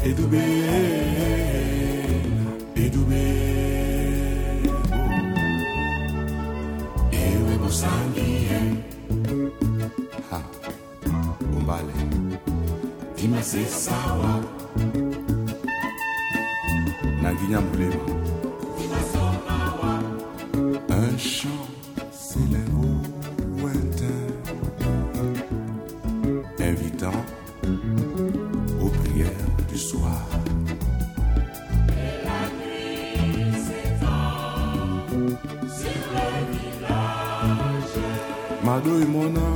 Edoubé, Edoubé, Ewe Mosangi, ha, Umbale, Dima se sawa, Naguinya Moulema, un chant s'élève au lointain, invitant aux prières du soir. Et la nuit s'étend sur le village. Mado et Mona,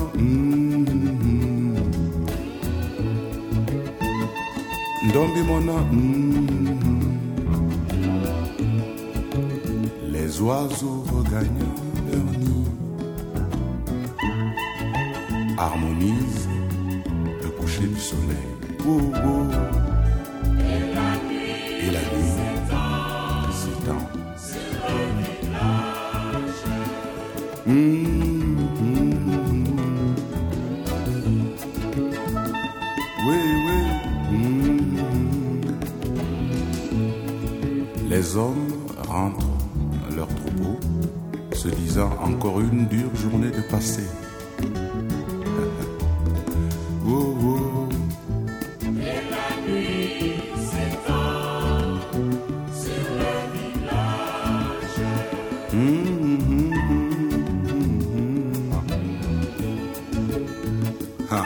Ndombi Mona, les oiseaux regagnent leur nid, harmonisent le coucher du soleil. Oh, oh. Et la nuit s'étend sur le village. Oui, oui. Les hommes rentrent à leur troupeau, se disant encore une dure journée de passé. Oh, oh. Et la nuit s'étend sur le village. Ah.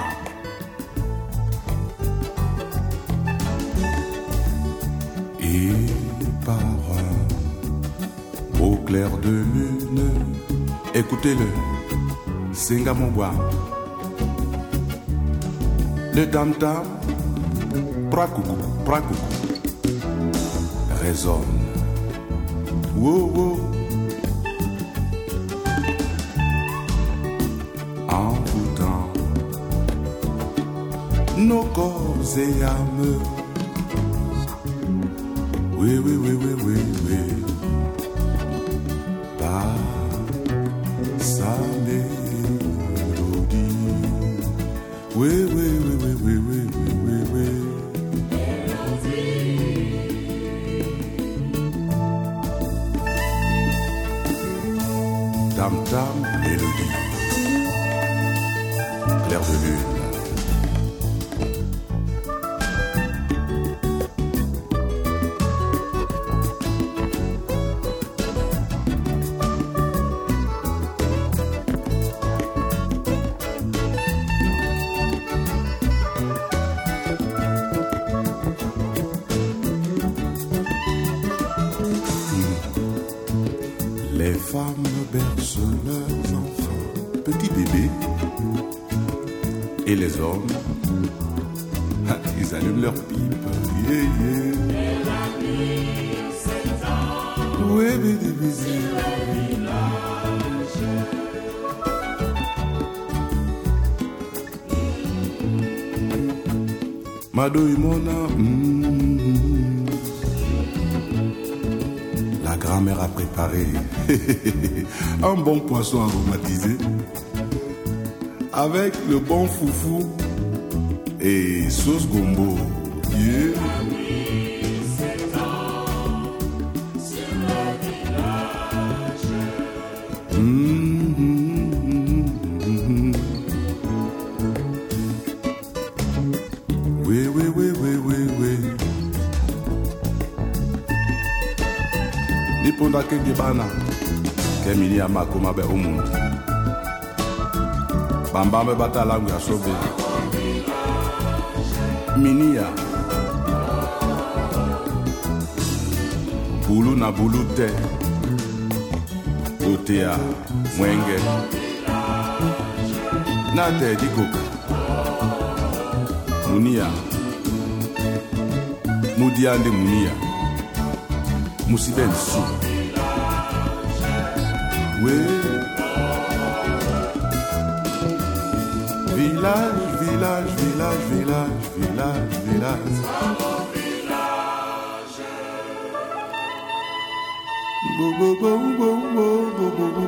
Et par un beau clair de lune, écoutez-le, Singamogwa, le tam-tam, prakoukou, prakoukou, résonne. Wow, wow. Envoûtant nos corps et âmes. Oui, oui, oui, oui, oui, oui. Par sa mélodie. Oui, oui, oui, oui, oui, oui, oui, oui, oui. Tam-tam, mélodie. Clair de lune. Les femmes bercent leurs enfants, petits bébés, et les hommes, ils allument leur pipe. Yeah, yeah. Et la nuit s'étend Oui, oui, oui, sur oui. le village. Mado Imona, la grand-mère a préparé un bon poisson aromatisé avec le bon foufou et sauce gombo. Yeah. La nuit s'étend sur le village. Oui, oui, oui, oui, oui, oui. Niponda ke dibana kemini ya makoma be umuntu. Bambambe batalangu ya sobe. Minia. Bulu na bulu te. Otea mwenge. Nate dikoka. Munia. Mudiande munia. Musiben su. Oui. Village, village, village, village, village, village. Bo bo bo bo bo bo bo bo.